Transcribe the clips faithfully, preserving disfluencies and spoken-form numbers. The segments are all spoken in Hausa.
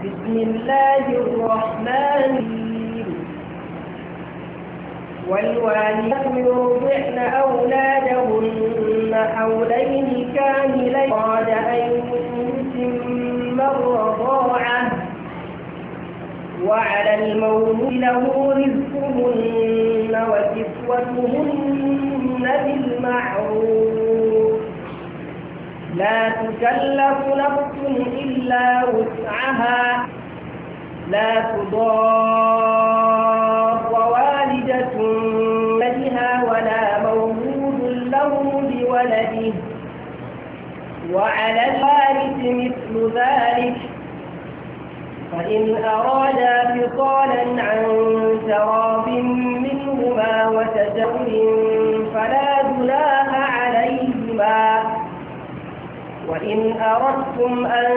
بسم الله الرحمن الرحيم والوالدات يرضعن أولادهن حولين كاملين بعد أن يتم الرضاعة وعلى المولود له رزقهن وكسوتهن بالمعروف لا تكلف نفس إلا وسعها لا تضار والدة بها ولا مولود له بولده وعلى الوارث مثل ذلك فإن أرادا فصالا عن تراض منهما وتشاور فلا جناح عليهما وإن أردتم أن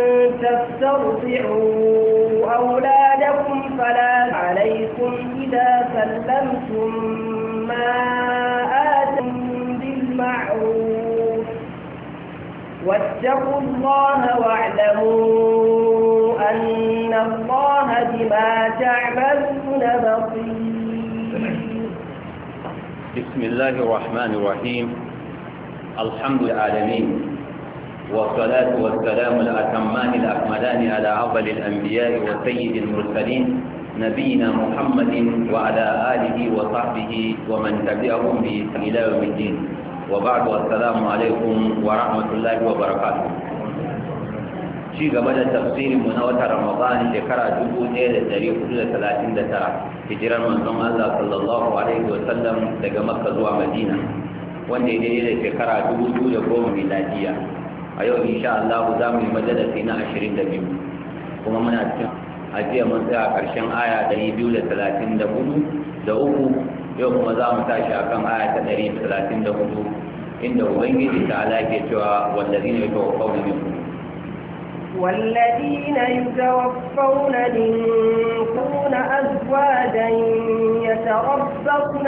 تسترضعوا أولادكم فلا عليكم إذا سلمتم ما آتم بالمعروف واتقوا الله واعلموا أن الله بما تعملون بصير. بسم الله الرحمن الرحيم. الحمد لله والصلاة والسلام الأتمان الأكملان على أفضل الأنبياء وسيد المرسلين نبينا محمد وعلى آله وصحبه ومن تبعهم بإحسان إلى يوم الدين وبعد والسلام عليكم ورحمة الله وبركاته. ci gaba da tafsirin mu na watan Ramadan shekara dubu ɗaya da ɗari hudu da talatin da tara hijirar manzon Allah sallallahu alaihi wa sallam daga Makka zuwa Madina wanda ya daidai da shekara dubu biyu da goma miladiya. A yau insha Allah za mu yi majalisi na ashirin da biyu kuma muna cikin ajiya mun tsaya ƙarshen aya ɗari biyu da talatin da hudu da uku yau kuma za mu tashi akan aya ta ɗari talatin da hudu inda ubangiji ta ala ke cewa wallazina yatawaffawna minkum والذين يتوفون منكم أزواجا يتربصن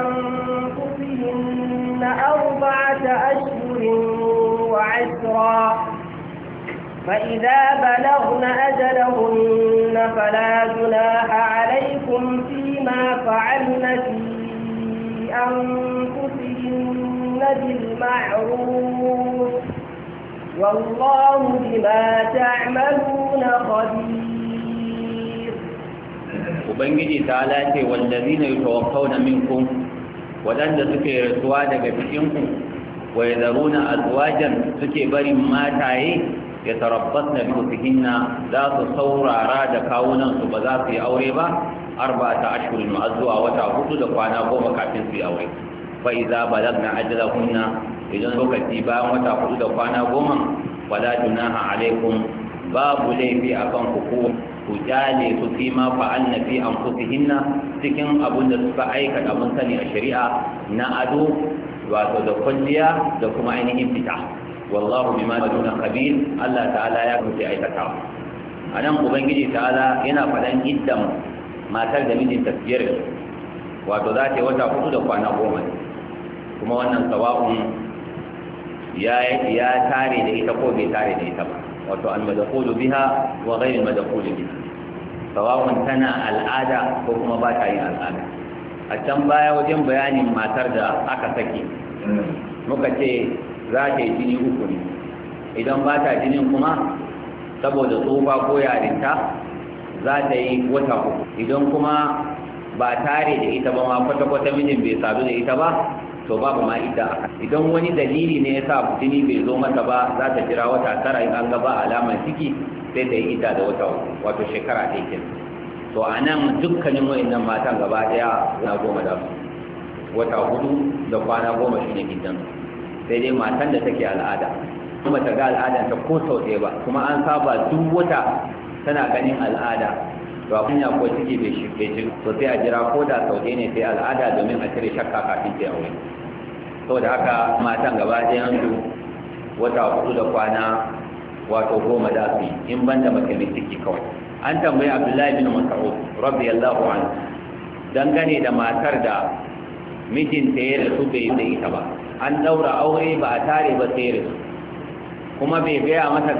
بأنفسهن أربعة أشهر وعشرا فإذا بلغن أجلهن فلا جناح عليكم فيما فعلن في أنفسهن بالمعروف والله بما تعملون خبير. Ubangiji ta lace wallazina yatawaffawna minkum wadanda suke rasuwa daga cikin ku wa yadharuna azwajan suke barin mataye ya tarabbasna bi fihinna za su saurara da kawunan su ba za su yi aure ba arba'ata ashhurin ma'azwa wata hudu da kwana goma kafin su yi aure fa idza balagna ajalahunna idan lokaci bayan wata hudu da kwana goma wala junaha alaikum babu laifi akan ku ku ku jale su fi ma fa'alna fi anfusihinna cikin abun da suka aikata mun sani a shari'a na ado wato da kulliya da kuma ainihin fita wallahu bima taduna khabir Allah ta'ala ya kuce aikata anan ubangiji ta'ala yana faɗan iddan matar da mijin tafiyar wato za ta yi wata hudu da kwana goma kuma wannan sawa'un ya ya tare da ita ko bai tare da ita ba wato al-madkhulu biha wa ghayr al-madkhulu biha sawa'un tana al'ada ko kuma ba ta yin al'ada. A can baya wajen bayanin matar da aka sake muka ce za ta yi jini uku ne idan ba ta jinin kuma saboda tsufa ko yarinta za ta yi wata uku idan kuma ba tare da ita ba ma kwata-kwata mijin bai sadu da ita ba to babu ma ita idan wani dalili ne ya sa jini bai zo mata ba za ta jira wata tara in an ga ba alamar ciki sai ta yi ita da wata wato shekara ɗaya kenan to a nan dukkanin wa'annan matan gaba ɗaya na goma da su wata hudu da kwana goma shi ne gidan sai dai matan da take al'ada kuma ta ga al'adanta ko sau ɗaya ba kuma an saba duk wata tana ganin al'ada to a kunya ko ciki bai shi bai shi to sai a jira ko da sau ɗaya ne sai al'ada domin a cire shakka kafin ta aure saboda haka matan gaba ɗayan su wata hudu da kwana wato goma da su in banda mace mai ciki kawai an tambayi Abdullahi bin Mas'ud radiyallahu anhu dangane da matar da mijinta ya rasu bai yi da ita ba an daura aure ba a tare ba sai rasu kuma bai gaya mata